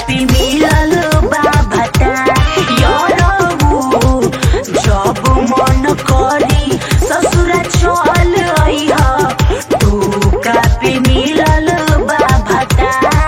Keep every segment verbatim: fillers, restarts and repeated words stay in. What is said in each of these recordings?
Copy मिलल बा भता यारऊ जब मन करी ससुरा चल अइहा तू कापी मिलल बा भता।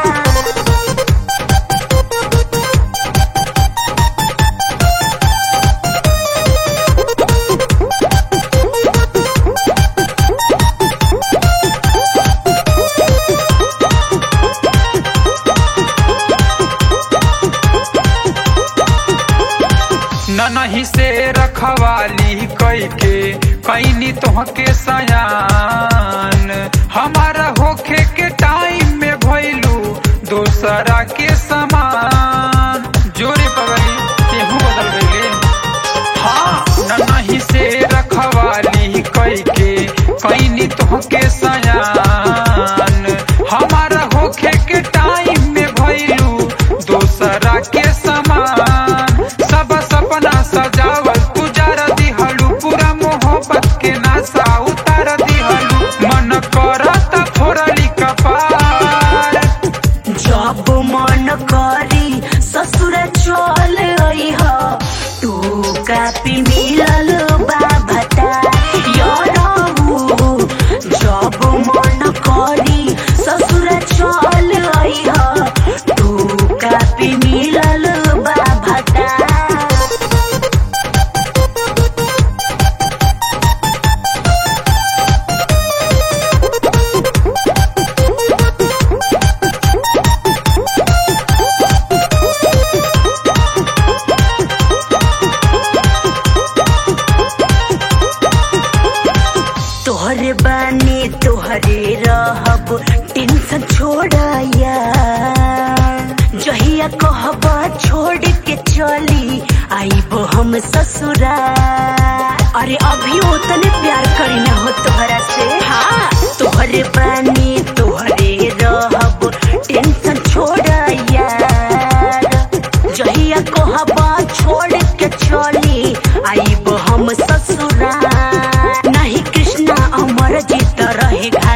ननही से रखवाली कई के कैनी तोहके सयान हमारा होखे के टाइम में भइलू दूसरा के समान जोरे पगली तेहू बदल गईले। हाँ ननही से रखवाली कई के कैनी तोहके सयान हमारा होखे के टाइम में भइलू दूसरा के समान। सब सपना सजावल गुजार दिहलू पूरा मोहब्बत के नासा उतार दिहलू मन करता फोड़ली कपार। जब मन करी ससुर चल अइहा तू कापी मिलल बा भता यारऊ जब मन करी ससुर चल अइहा तू कापी मिलल बा भता। तोहरे बानी तोहरे रहब टेंशन छोड़ाया जहिया कहबा छोड़ के चली आइब हम ससुरा। अरे अभी उतने प्यार करी ना हो तोहरा से। हाँ तोहरे बानी तोहरे रहब टेंशन छोड़ाया जहिया कहबा छोड़ के चली आइब हम ससुरा। नहीं कृष्णा अमर जीत रहे।